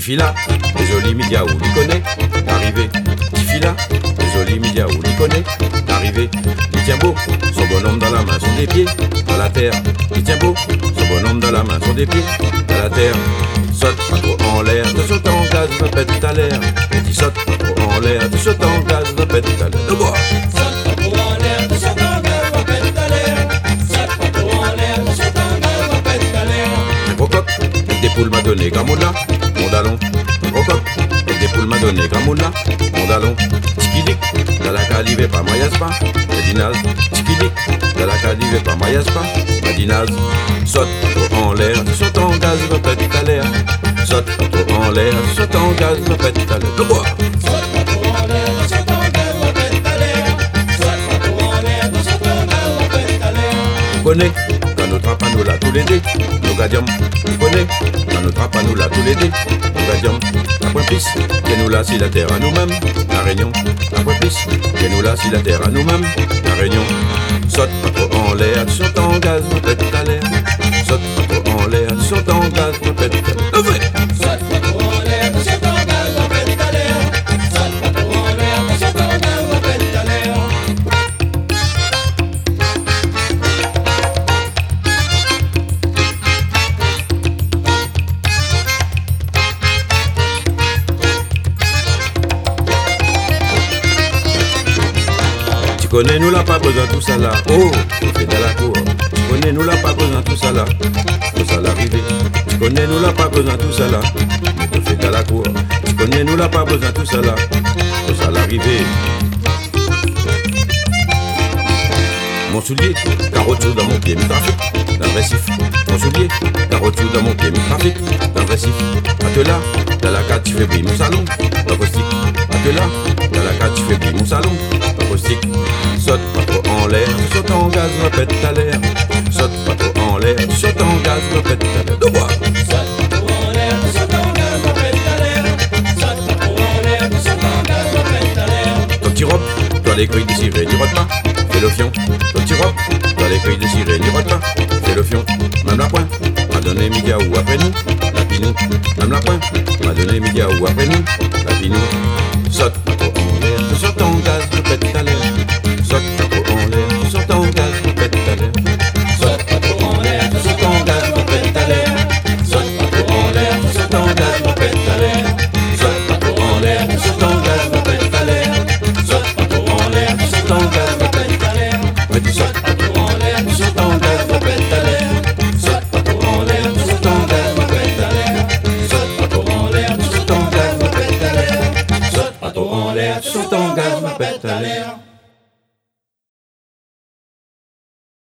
Tifila, désolé Midia où l'y connaît, arrivé. Tifila, désolé Midia où l'y connaît, arrivé. Il tient beau, son bonhomme dans la main, son des pieds, dans la terre. Il tient beau, son bonhomme dans la main, son des pieds, dans la terre. Saute pas trop en l'air, te saute en gaz, va pète à l'air. Petit saute pas trop en l'air, te saute en gaz, va pète à l'air. De bois. Saute pas trop en l'air, te saute en gaz, va pète à l'air. Saute pas trop en l'air, te saute en gaz, va pète à l'air. Un gros coq, avec des poules m'a donné Gramoula, mon dallon. Un gros coq, avec des poules m'a donné Gramoula, mon dallon. Tchikidik, dans la calive pas Mayaspa, Medinaz. Tchikidik, dans la calive pas Mayaspa, Medinaz. Saute pas trop en l'air, tu sautes en gaz, va pète à l'air. Saute pas trop en l'air, tu sautes en gaz, va pète à l'air. De bois. Saute pas trop en l'air, te saute en gaz, va pète à l'air. Saute pas trop en l'air, te saute en gaz, va pète à l'air. On connaît, quand nous trappons nous là tous les deux, nous gadions. On connaît, quand nous trappons nous là tous les deux, nous gadions. La point pisse, que nous là si la terre à nous-mêmes, la réunion. La point pisse, que nous là si la terre à nous-mêmes, la réunion. Saute pas trop en l'air, tu sautes en gaz, va pète à l'air. Saute pas trop en l'air, tu sautes en gaz, va pète à l'air. Levez. Saute pas trop en l'air, te saute en gaz, va pète à l'air. Saute pas trop en l'air, te saute en gaz, va pète à l'air. Tu connais, nous l'a pas besoin tout ça là. Oh, on fait dans la cour. Tu connais, nous l'a pas besoin tout ça là. Tout ça l'arrivée. Tu connais, nous l'a pas besoin tout ça là. On fait dans la cour. Tu connais, nous l'a pas besoin tout ça là. Tout ça l'arrivée. Mon soulier, carotte dans mon pied, mi trafic, dans le récif. Mon soulier, carotte dans mon pied, mi trafic, dans le récif. À te là, dans la carte, tu fais briller mon salon, dans caustique. À te là, dans la carte, tu fais briller mon salon, dans caustique. Saute pas trop en l'air, tu sautes en gaz, va pète à l'air. Saute pas trop en l'air, tu sautes en gaz, va pète à l'air. De bois. Saute pas trop en l'air, te saute en gaz, va pète à l'air. Saute pas trop en l'air, te saute en gaz, va pète à l'air. Ton petit robe, dans les cueilles désirées, n'y rote pas, fais le fion. Ton petit robe, dans les cueilles désirées, n'y rote pas, fais le fion. Même la pointe, m'a donné Midia ou après nous, la pinou. Même la pointe, m'a donné Midia ou après nous, la pinou. Saute pas trop en l'air, tu sautes en gaz, je pète à l'air. Saute pas trop en l'air, tu sautes en gaz, je pète à l'air. Saute pas trop en l'air, te saute en gaz, va pète à l'air. Saute pas trop en l'air, te saute en gaz, va pète à l'air. Saute pas trop en l'air, te saute en gaz, va pète à l'air. Saute pas trop en l'air, te saute en gaz, va pète à l'air. Ouais, tu sautes Pas trop en l'air, te saute en gaz, va pète à l'air. Saute pas trop en l'air, te saute en gaz, va pète à l'air. Saute pas trop en l'air, te saute en gaz, va pète à l'air. Saute pas trop en l'air, te saute en gaz, va pète à l'air.